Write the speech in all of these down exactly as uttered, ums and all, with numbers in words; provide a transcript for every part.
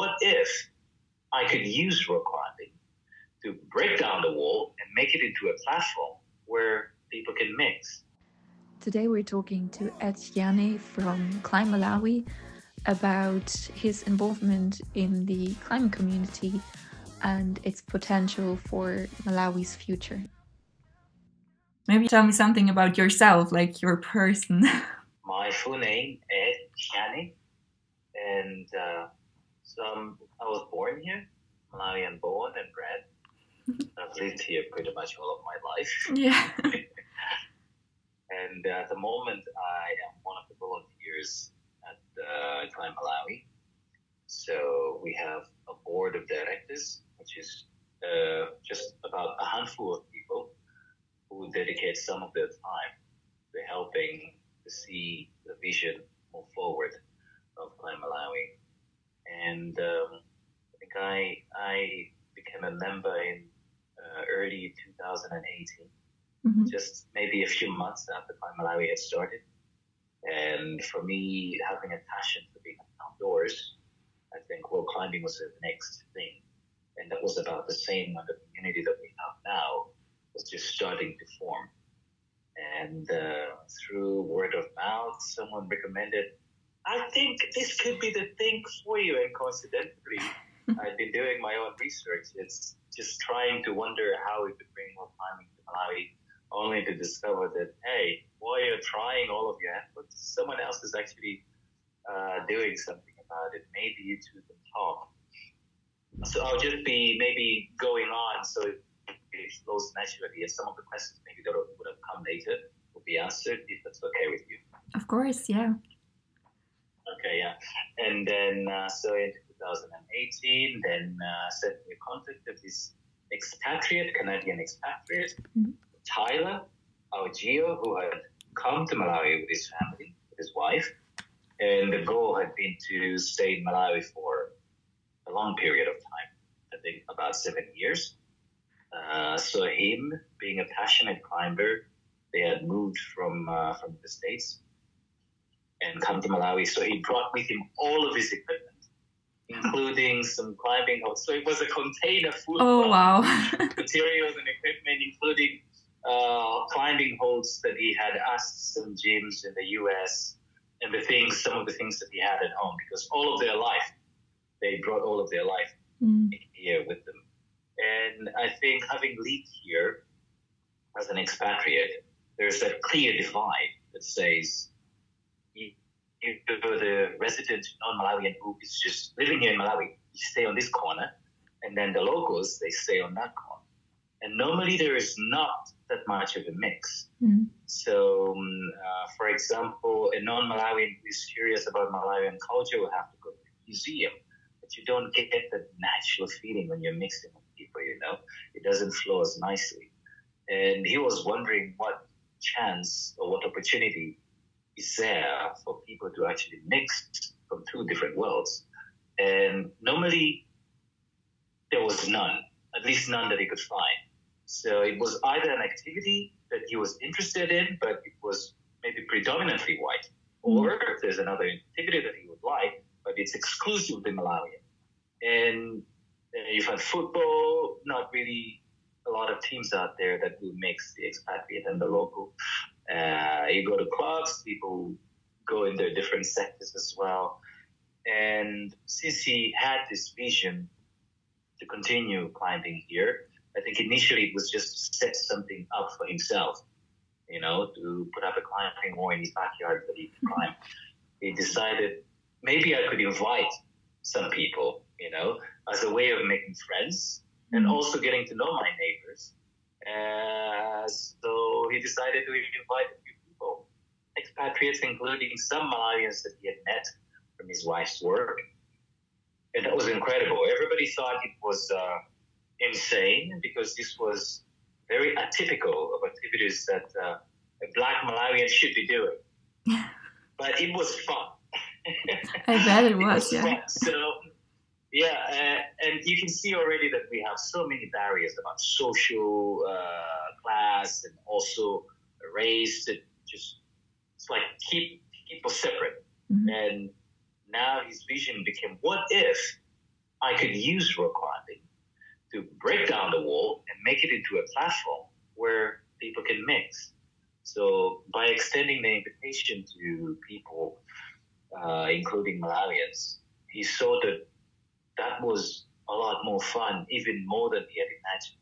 what if I could use rock climbing to break down the wall and make it into a platform where people can mix. Today we're talking to Etienne from Climb Malawi about his involvement in the climbing community and its potential for Malawi's future. Maybe tell me something about yourself, like your person. My full name is Etienne, and uh, so I'm, I was born here, Malawian born and bred. I've lived here pretty much all of my life. Yeah. And at the moment, I am one of the volunteers at uh, Climb Malawi. So we have a board of directors, which is uh, just about a handful of people who dedicate some of their time to helping to see the vision move forward of Climb Malawi. And um, I think I I became a member in uh, early two thousand eighteen. Mm-hmm. Just maybe a few months after Climb Malawi had started. And for me, having a passion for being outdoors, I think rock climbing was the next thing. And that was about the same when the community that we have now was just starting to form. And uh, through word of mouth, someone recommended, I think this could be the thing for you. And coincidentally, I've been doing my own research. It's just trying to wonder how we could bring rock climbing to Malawi, only to discover that, hey, while you're trying all of your efforts, someone else is actually uh, doing something about it. Maybe you two can talk. So I'll just be maybe going on so it flows naturally, and some of the questions maybe that would have come later will be answered, if that's okay with you. Of course, yeah. Okay, yeah. And then, uh, so in two thousand eighteen, then uh, sent me a contact of this expatriate, Canadian expatriate, mm-hmm. Tyler Augio, who had come to Malawi with his family, with his wife, and the goal had been to stay in Malawi for a long period of time, I think about seven years. Uh, so him, being a passionate climber, they had moved from uh, from the States and come to Malawi. So he brought with him all of his equipment, including some climbing hoods. So it was a container full oh, of wow. materials and equipment, including uh, climbing holds that he had asked some gyms in the U S and the things, some of the things that he had at home, because all of their life, they brought all of their life mm. here with them. And I think having lived here as an expatriate, there's that clear divide that says you, you the resident non-Malawian who is just living here in Malawi, you stay on this corner, and then the locals, they stay on that corner. And normally there is not that much of a mix. Mm. So, um, uh, for example, a non-Malawian who is curious about Malawian culture will have to go to the museum, but you don't get that natural feeling when you're mixing with people, you know? It doesn't flow as nicely. And he was wondering what chance or what opportunity is there for people to actually mix from two different worlds. And normally there was none, at least none that he could find. So it was either an activity that he was interested in, but it was maybe predominantly white, or there's another activity that he would like, but it's exclusively Malawian. And uh, you've had football, not really a lot of teams out there that will mix the expatriate and the local. Uh, you go to clubs, people go in their different sectors as well. And since he had this vision to continue climbing here, I think initially it was just to set something up for himself, you know, to put up a climbing wall in his backyard that he could climb. He decided maybe I could invite some people, you know, as a way of making friends and also getting to know my neighbors. Uh, so he decided to invite a few people, expatriates, including some Malawians that he had met from his wife's work. And that was incredible. Everybody thought it was uh, insane because this was very atypical of activities that uh, a Black Malawian should be doing. But it was fun. I bet it was, it was yeah. Fun. So, yeah, uh, and you can see already that we have so many barriers about social uh, class and also race that just, it's like keep people separate. Mm-hmm. And now his vision became, what if I could use rock climbing to break down the wall and make it into a platform where people can mix. So by extending the invitation to people, uh, including Malawians, he saw that that was a lot more fun, even more than he had imagined.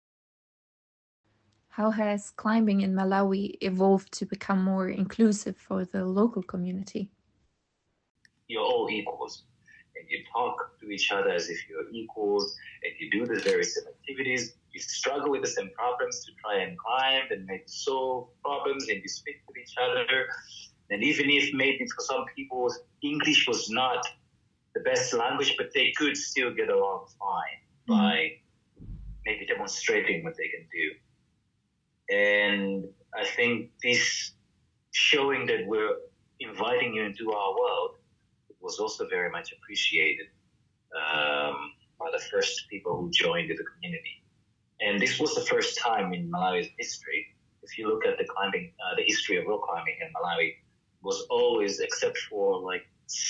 How has climbing in Malawi evolved to become more inclusive for the local community? You're all equals, and you talk to each other as if you're equals, and you do the very same activities. You struggle with the same problems to try and climb and maybe solve problems, and you speak with each other. And even if maybe for some people English was not the best language, but they could still get along fine mm-hmm. by maybe demonstrating what they can do. And I think this showing that we're inviting you into our world was also very much appreciated um, by the first people who joined the community. And this was the first time in Malawi's history. If you look at the climbing, uh, the history of rock climbing in Malawi, was always, except for like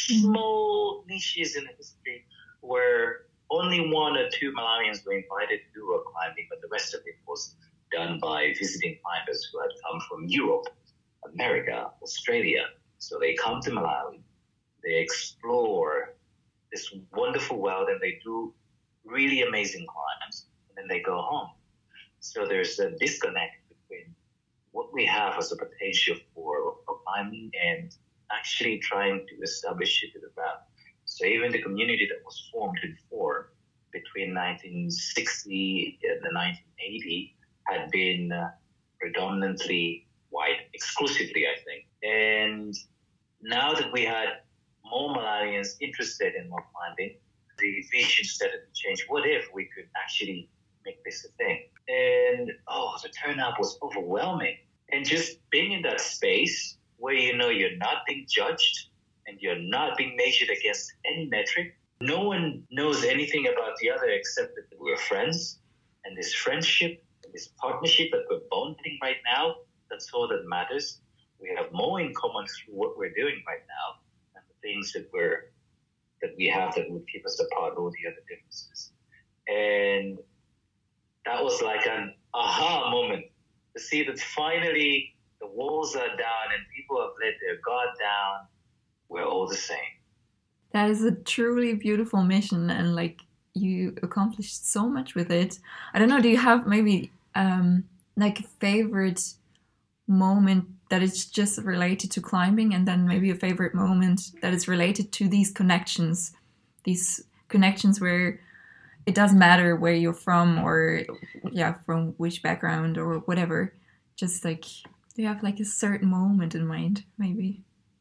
small niches in the history, where only one or two Malawians were invited to do rock climbing, but the rest of it was done by visiting climbers who had come from Europe, America, Australia. So they come to Malawi, they explore this wonderful world, and they do really amazing climbs, and then they go home. So there's a disconnect between what we have as a potential for climbing and actually trying to establish it to the ground. So even the community that was formed before, between nineteen sixty and nineteen eighty, had been uh, predominantly white, exclusively, I think. And now that we had more Malawians interested in rock climbing, the vision started to change. What if we could actually make this a thing? And, oh, the turnout was overwhelming. And just being in that space where you know you're not being judged and you're not being measured against any metric, no one knows anything about the other except that we're friends, and this friendship, this partnership that we're bonding right now, that's all that matters. We have more in common through what we're doing right now than the things that we're that we have that would keep us apart, all the other differences. And that was like an aha moment to see that finally the walls are down and people have let their guard down. We're all the same. That is a truly beautiful mission, and like you accomplished so much with it. I don't know, do you have maybe um, like a favorite moment that is just related to climbing, and then maybe a favorite moment that is related to these connections, these connections where it doesn't matter where you're from or yeah, from which background or whatever, just like, do you have like a certain moment in mind maybe?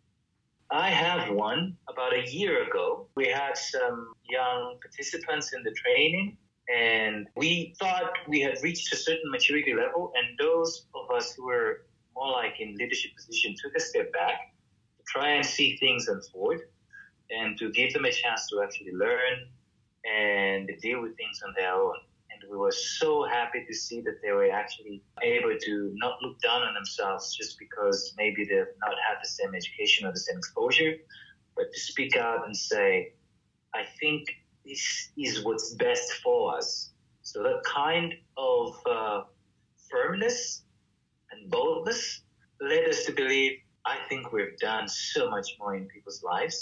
I have one. About a year ago, we had some young participants in the training, and we thought we had reached a certain maturity level, and those of us who were more like in leadership position took a step back to try and see things unfold and to give them a chance to actually learn and deal with things on their own. And we were so happy to see that they were actually able to not look down on themselves just because maybe they've not had the same education or the same exposure, but to speak out and say, I think this is what's best for us. So that kind of uh, firmness and boldness led us to believe, I think we've done so much more in people's lives,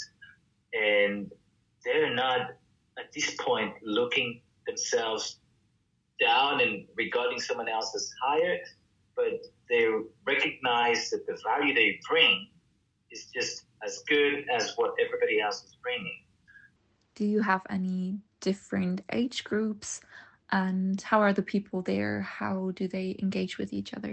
and they're not at this point looking themselves down and regarding someone else as higher, but they recognize that the value they bring is just as good as what everybody else is bringing. Do you have any different age groups, and how are the people there? How do they engage with each other?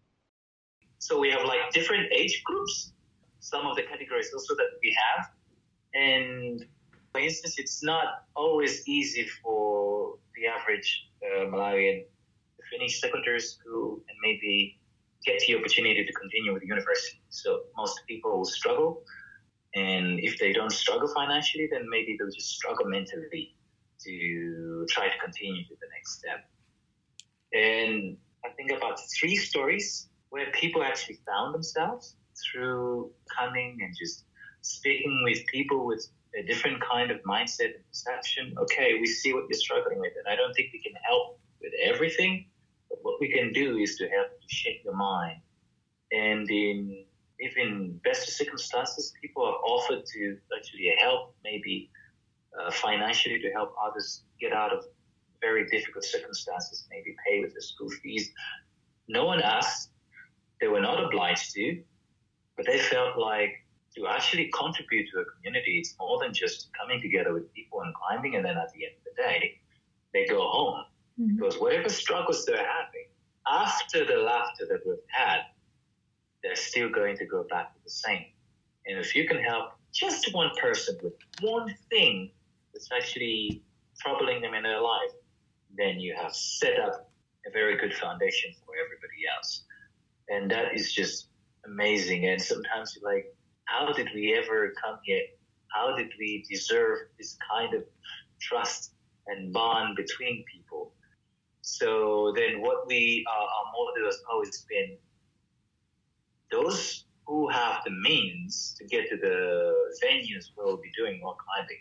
So we have like different age groups, some of the categories also that we have. And for instance, it's not always easy for the average uh, Malawian to finish secondary school and maybe get the opportunity to continue with university. So most people will struggle. And if they don't struggle financially, then maybe they'll just struggle mentally to try to continue to the next step. And I think about three stories where people actually found themselves through coming and just speaking with people with a different kind of mindset and perception. Okay, we see what you're struggling with, and I don't think we can help with everything, but what we can do is to help you shape your mind. And in even best circumstances, people are offered to actually help, maybe uh, financially, to help others get out of very difficult circumstances, maybe pay with their school fees. No one asked. They were not obliged to, but they felt like to actually contribute to a community, it's more than just coming together with people and climbing, and then at the end of the day, they go home. Mm-hmm. Because whatever struggles they're having, after the laughter that we've had, they're still going to go back to the same. And if you can help just one person with one thing that's actually troubling them in their life, then you have set up a very good foundation for everybody else. And that is just amazing. And sometimes you're like, how did we ever come here? How did we deserve this kind of trust and bond between people? So then what we, uh, our motto has always been, those who have the means to get to the venues where we'll be doing rock climbing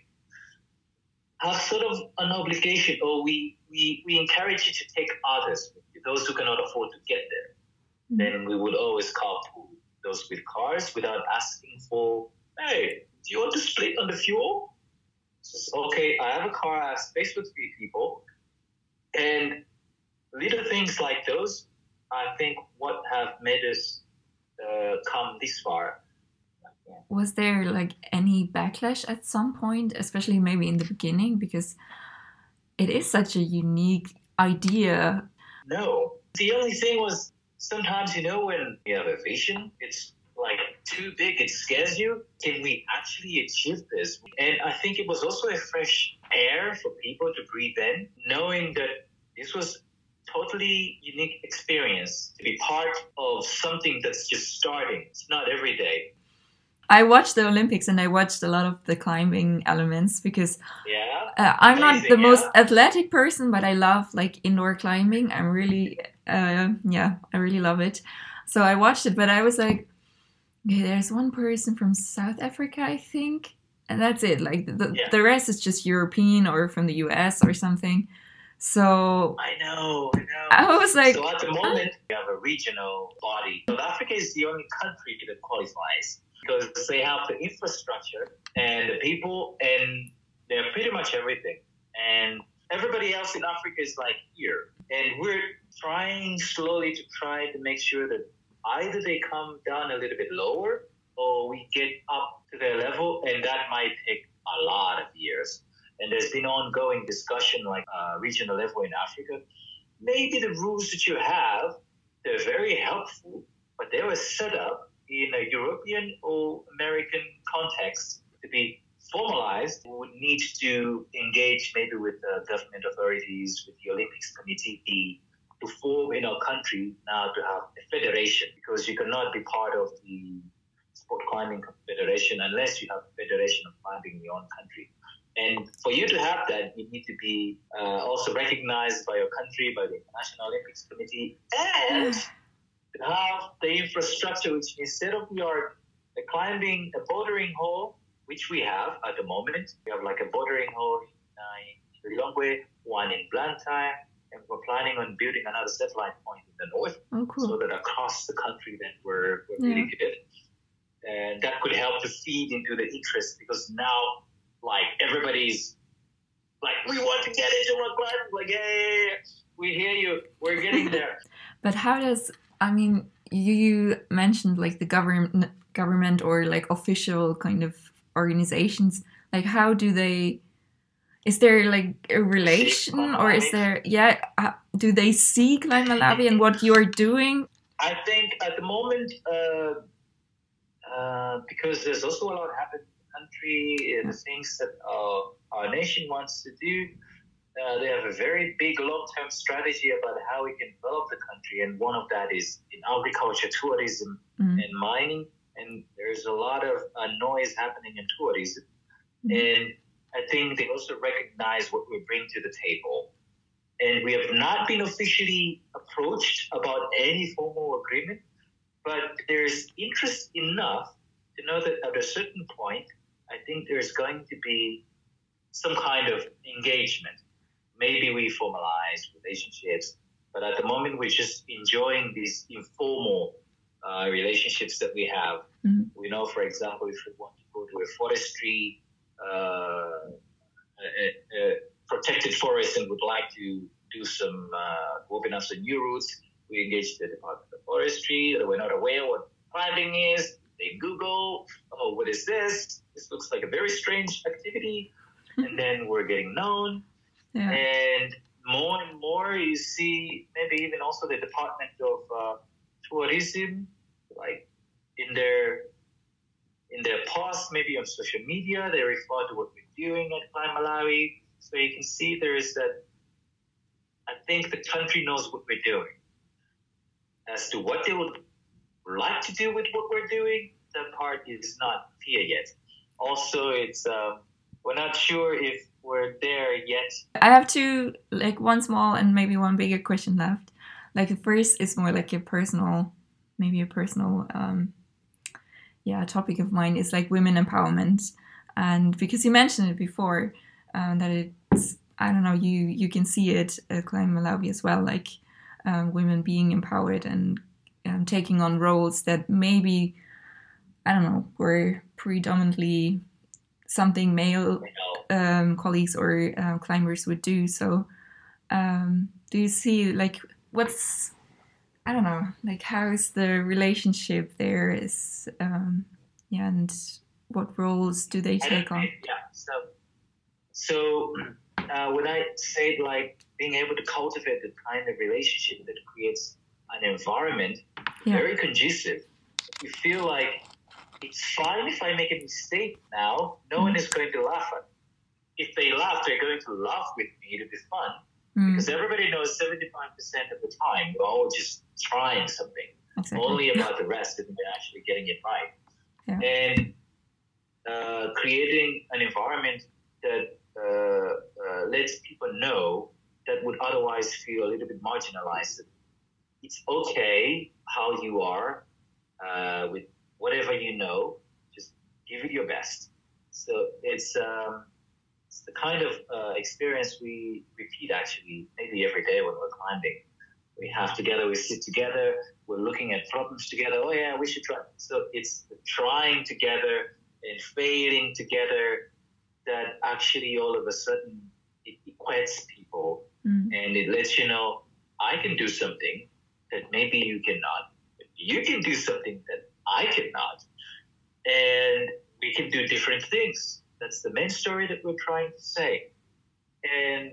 have sort of an obligation, or we, we, we encourage you to take others with you, those who cannot afford to get there. Mm-hmm. Then we would always carpool those with cars without asking for, hey, do you want to split on the fuel? Just, okay, I have a car, I have space for three people. And little things like those, I think, what have made us uh, come this far. Yeah. Was there like any backlash at some point, especially maybe in the beginning? Because it is such a unique idea. No. The only thing was, sometimes, you know, when you have a vision, it's like too big, it scares you. Can we actually achieve this? And I think it was also a fresh air for people to breathe in, knowing that this was totally unique experience to be part of something that's just starting. It's not every day. I watched the Olympics and I watched a lot of the climbing elements because yeah, uh, I'm amazing, not the yeah. most athletic person, but I love like indoor climbing. I'm really, uh, yeah, I really love it. So I watched it, but I was like, okay, there's one person from South Africa, I think, and that's it. Like the, yeah. the rest is just European or from the U S or something. So I know, I know. I was like, so at the moment, we have a regional body. South Africa is the only country that qualifies, because they have the infrastructure and the people, and they're pretty much everything. And everybody else in Africa is like here. And we're trying slowly to try to make sure that either they come down a little bit lower or we get up to their level, and that might take a lot of years. And there's been ongoing discussion like uh, regional level in Africa. Maybe the rules that you have, they're very helpful, but they were set up in a European or American context to be formalized. We would need to engage maybe with uh, government authorities, with the Olympics Committee, to form in our country now to have a federation, because you cannot be part of the Sport Climbing Confederation unless you have a federation of climbing in your own country. And for you to have that, you need to be uh, also recognized by your country, by the International Olympics Committee, and to have the infrastructure, which is state-of-the-art, a climbing, a bouldering hole, which we have at the moment. We have like a bouldering hole in, uh, in Lilongwe, one in Blantyre, and we're planning on building another satellite point in the north, oh, cool. so that across the country then we're, we're yeah. really good. And that could help to feed into the interest, because now, like, everybody's like, we want to get into rock climbing. Like, hey, we hear you. We're getting there. But how does, I mean, you mentioned like the government, government or like official kind of organizations. Like, how do they, is there like a relation, or is there, yeah, uh, do they see Climb Malawi and what you're doing? I think at the moment, uh, uh, because there's also a lot happening country, uh, the things that uh, our nation wants to do. Uh, they have a very big long-term strategy about how we can develop the country, and one of that is in agriculture, tourism, mm-hmm. and mining. And there's a lot of uh, noise happening in tourism. Mm-hmm. And I think they also recognize what we bring to the table. And we have not been officially approached about any formal agreement, but there's interest enough to know that at a certain point, I think there's going to be some kind of engagement. Maybe we formalize relationships, but at the moment we're just enjoying these informal uh, relationships that we have. Mm-hmm. We know, for example, if we want to go to a forestry, uh, a, a protected forest and would like to do some, uh, open up some new routes, we engage the Department of Forestry. We're not aware what climbing is. They Google, oh, what is this? This looks like a very strange activity. And then we're getting known. Yeah. And more and more you see maybe even also the Department of uh, Tourism, like in their in their posts, maybe on social media, they refer to what we're doing at Climb Malawi. So you can see there is that, I think the country knows what we're doing. As to what they would like to do with what we're doing, that part is not clear yet. Also, it's um, we're not sure if we're there yet. I have two, like one small and maybe one bigger question left. Like the first is more like a personal, maybe a personal, um, yeah, topic of mine is like women empowerment. And because you mentioned it before, um, that it's, I don't know, you, you can see it at Climb Malawi as well, like um, women being empowered and um, taking on roles that maybe, I don't know, were predominantly something male um, colleagues or uh, climbers would do. So um, do you see, like, what's, I don't know, like, how's the relationship there is, um, yeah, and what roles do they take on? Yeah, so, so uh, when I say, like, being able to cultivate the kind of relationship that creates an environment yeah. very conducive, you feel like it's fine if I make a mistake now. No mm. one is going to laugh at me. If they laugh, they're going to laugh with me. It'll be fun. Mm. Because everybody knows seventy-five percent of the time we're all just trying something. Exactly. Only about the rest and we're actually getting it right. Yeah. And uh, creating an environment that uh, uh, lets people know that would otherwise feel a little bit marginalized. It's okay how you are uh, with whatever you know, just give it your best. So it's, um, it's the kind of uh, experience we repeat actually maybe every day when we're climbing. We have together, we sit together, we're looking at problems together. Oh yeah, we should try. So it's the trying together and failing together that actually all of a sudden it equates people mm. and it lets you know, I can do something that maybe you cannot. You can do something that I cannot. And we can do different things. That's the main story that we're trying to say. And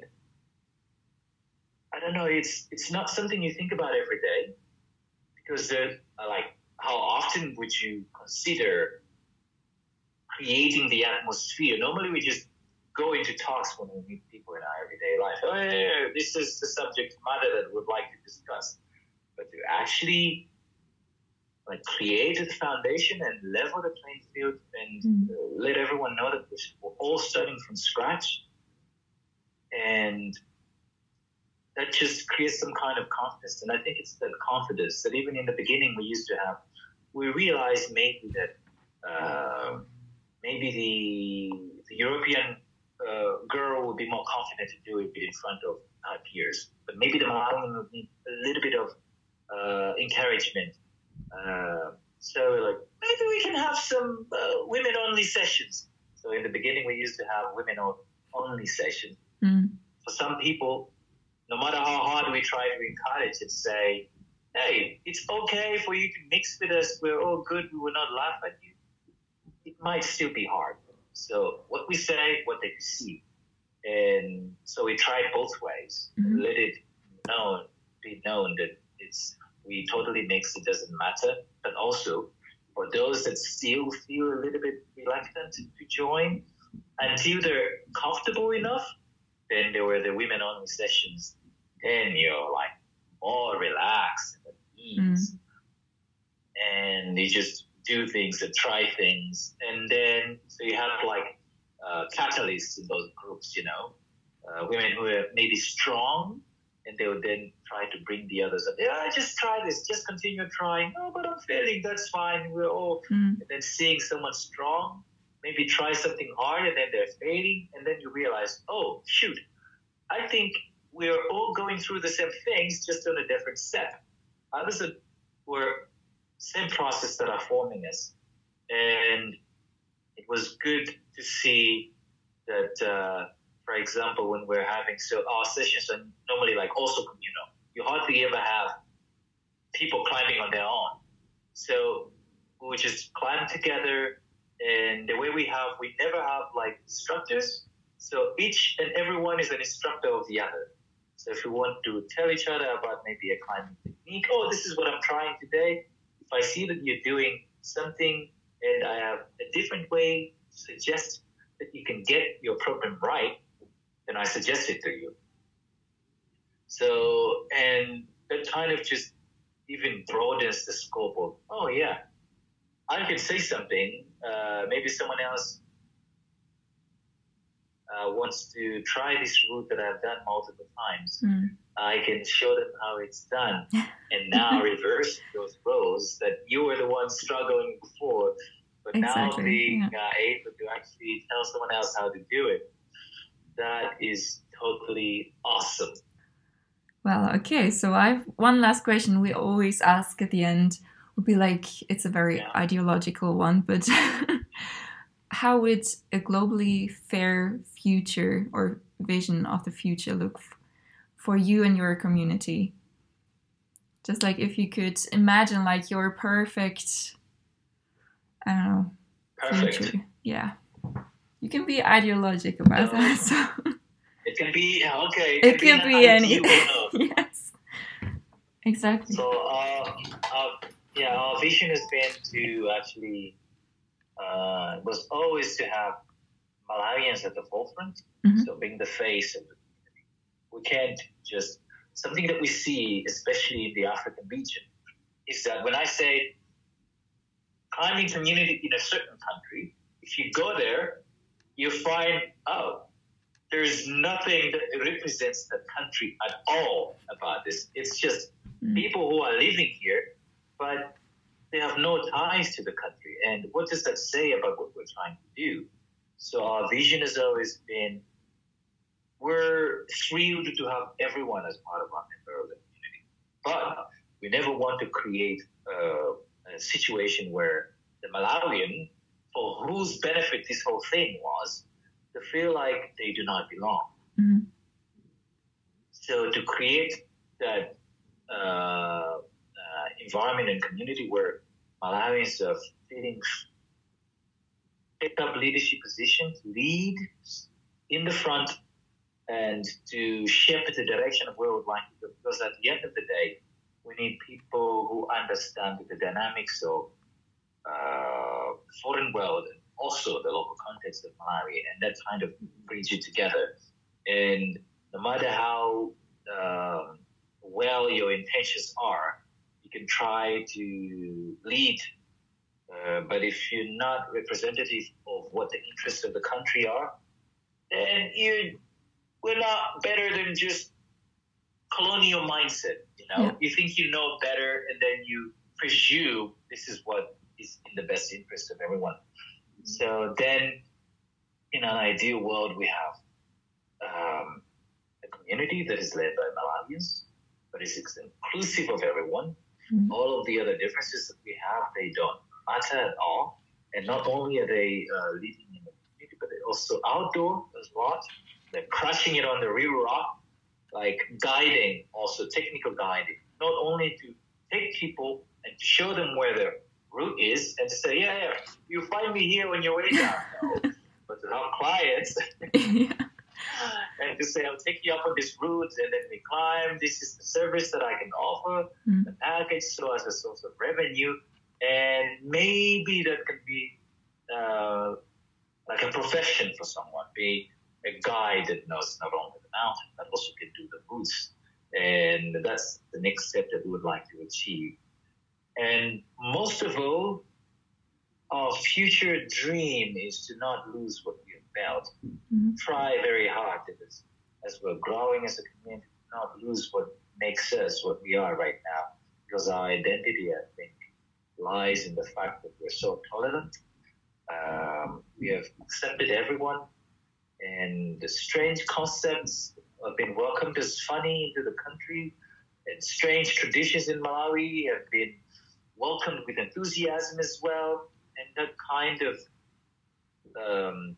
I don't know, it's it's not something you think about every day. Because there, like, how often would you consider creating the atmosphere? Normally we just go into talks when we meet people in our everyday life. Oh, yeah, yeah, this is the subject matter that we'd like to discuss. But to actually like create a foundation and level the playing field and mm. uh, let everyone know that we're all starting from scratch. And that just creates some kind of confidence. And I think it's that confidence that even in the beginning we used to have. We realized maybe that uh, maybe the, the European uh, girl would be more confident to do it in front of her peers. But maybe the Malawian would need a little bit of uh, encouragement. Uh, so like maybe we can have some uh, women-only sessions. So in the beginning we used to have women-only sessions. Mm. For some people, no matter how hard we try to encourage and say, hey, it's okay for you to mix with us, we're all good, we will not laugh at you, it might still be hard. So what we say, what they perceive. And so we try both ways. Mm-hmm. Let it known, be known that it's we totally mix, it doesn't matter. But also, for those that still feel a little bit reluctant to join, until they're comfortable enough, then there were the women-only sessions. Then you're like more relaxed and at ease. Mm. And you just do things and try things. And then, so you have like uh, catalysts in those groups, you know, uh, women who are maybe strong, and they would then try to bring the others up. Yeah, just try this, just continue trying. Oh, but I'm failing, that's fine. We're all, mm. and then seeing someone strong maybe try something hard and then they're failing, and then you realize, oh, shoot, I think we're all going through the same things, just on a different step. Others are, were same process that are forming us. And it was good to see that, uh, for example, when we're having, so our sessions are normally like also communal. You hardly ever have people climbing on their own. So we just climb together, and the way we have, we never have like instructors. So each and everyone is an instructor of the other. So if you want to tell each other about maybe a climbing technique, oh, this is what I'm trying today. If I see that you're doing something and I have a different way to suggest that you can get your problem right, then I suggest it to you. So, and that kind of just even broadens the scope of, oh yeah, I can say something. Uh, maybe someone else uh, wants to try this route that I've done multiple times. Mm. I can show them how it's done, and now reverse those roles that you were the one struggling before, but exactly. now being yeah. uh, able to actually tell someone else how to do it. That is totally awesome. Well, okay, so I've one last question we always ask at the end. Would be like, it's a very yeah. ideological one, but how would a globally fair future or vision of the future look f- for you and your community? Just like if you could imagine like your perfect, I don't know, perfect. future. Yeah. You can be ideologic about no. that. So. It can be, okay. It, it can be, be any. Yes. Exactly. So, uh, our, yeah, our vision has been to actually, uh, was always to have Malawians at the forefront, mm-hmm. so being the face of the community. We can't just, something that we see, especially in the African region, is that when I say climbing community in a certain country, if you go there, you find, oh, there's nothing that represents the country at all about this. It's just mm. people who are living here, but they have no ties to the country. And what does that say about what we're trying to do? So our vision has always been, we're thrilled to have everyone as part of our member community. But we never want to create a, a situation where the Malawian, for whose benefit this whole thing was, to feel like they do not belong. Mm-hmm. So to create that uh, uh, environment and community where Malawians are feeling pick up leadership positions, lead in the front, and to shape the direction of where we'd like to go. Because at the end of the day, we need people who understand the dynamics of uh, foreign world, also the local context of Malawi, and that kind of brings you together. And no matter how um, well your intentions are, you can try to lead, uh, but if you're not representative of what the interests of the country are, then you we're not better than just colonial mindset. You know, yeah. You think you know better, and then you presume this is what is in the best interest of everyone. So then, in an ideal world, we have um, a community that is led by Malawians, but is inclusive of everyone. Mm-hmm. All of the other differences that we have, they don't matter at all. And not only are they uh, leading in the community, but they're also outdoor as well. They're crushing it on the real rock, like guiding, also technical guiding, not only to take people and to show them where their route is and to say, yeah, yeah, you find me here when you're way down. No. But to have clients yeah. and to say, I'll take you up on this route and then we climb. This is the service that I can offer, mm. the package, so as a source of revenue. And maybe that can be uh, like a profession for someone, be a guide that knows not only the mountain, but also can do the routes. And that's the next step that we would like to achieve. And most of all, our future dream is to not lose what we have built. Mm-hmm. Try very hard because as we're growing as a community, not lose what makes us what we are right now. Because our identity, I think, lies in the fact that we're so tolerant, Um, we have accepted everyone, and the strange concepts have been welcomed as funny into the country, and strange traditions in Malawi have been welcomed with enthusiasm as well. And that kind of um,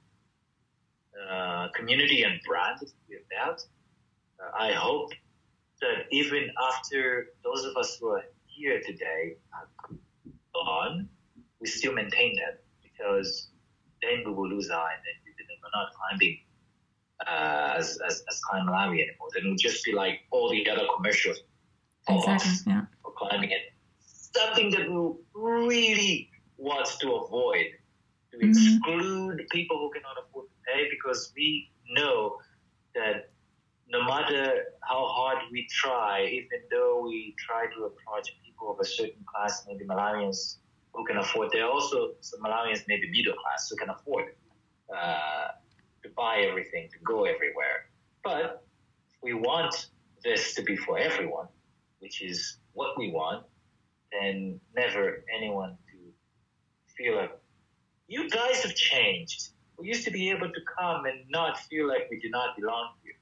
uh, community and brand that we have built, uh, I hope that even after those of us who are here today are gone, we still maintain that, because then we will lose our identity. Then we're not climbing uh, as, as, as Climb Malawi anymore. Then we'll just be like all the other commercials of Exactly, us yeah. for climbing it. Something that we really want to avoid, to Mhm. exclude people who cannot afford to pay, because we know that no matter how hard we try, even though we try to approach people of a certain class, maybe Malawians who can afford, there are also some Malawians, maybe middle class, who can afford uh, to buy everything, to go everywhere. But if we want this to be for everyone, which is what we want, then never anyone to feel like, you guys have changed. We used to be able to come and not feel like we do not belong here.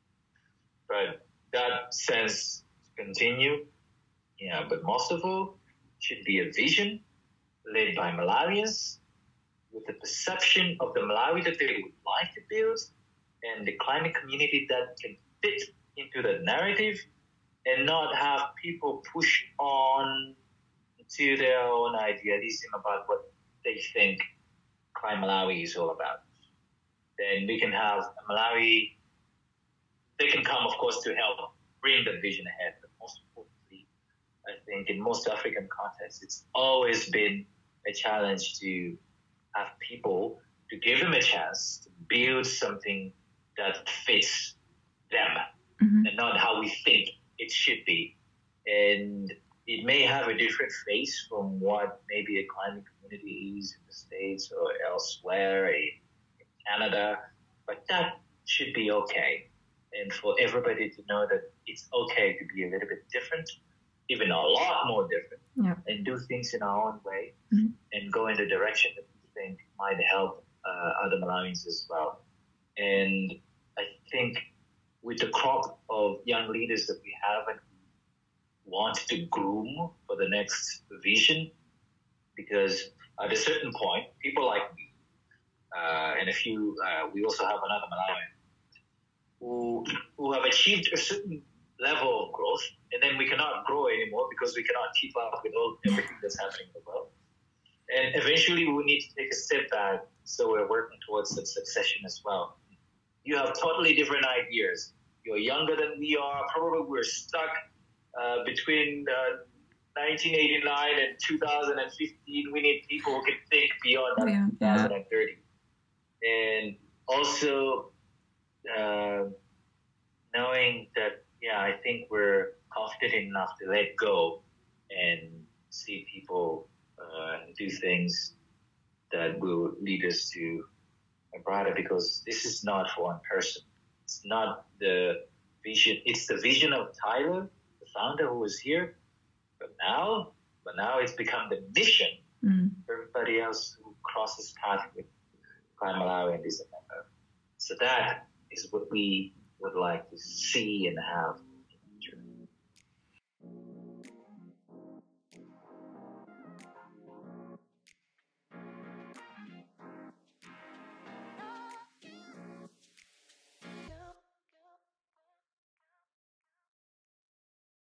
But that sense to continue, yeah, but most of all, should be a vision led by Malawians with the perception of the Malawi that they would like to build, and the climate community that can fit into the narrative, and not have people push on to their own idealism about what they think Climb Malawi is all about. Then we can have a Malawi, they can come, of course, to help bring that vision ahead. But most importantly, I think in most African contexts, it's always been a challenge to have people, to give them a chance to build something that fits them, Mhm. and not how we think it should be. And it may have a different face from what maybe a climbing community is in the States or elsewhere in, in Canada, but that should be okay. And for everybody to know that it's okay to be a little bit different, even a lot more different, Yeah. and do things in our own way, Mhm. and go in the direction that we think might help uh, other Malawians as well. And I think with the crop of young leaders that we have and want to groom for the next vision, because at a certain point, people like me, uh, and a few, uh, we also have another Malawian, who, who have achieved a certain level of growth, and then we cannot grow anymore because we cannot keep up with all everything that's happening in the world. And eventually we will need to take a step back, so we're working towards that succession as well. You have totally different ideas. You're younger than we are. Probably we're stuck uh, between uh, nineteen eighty-nine and two thousand fifteen. We need people who can think beyond that Yeah, two thousand thirty. And also uh, knowing that, yeah, I think we're confident enough to let go and see people uh, do things that will lead us to a brighter, because this is not for one person. It's not the vision. It's the vision of Tyler, the founder who was here, but now, but now it's become the mission Mm. for everybody else who crosses path with Climb Malawi and this and that. So that is what we would like to see and have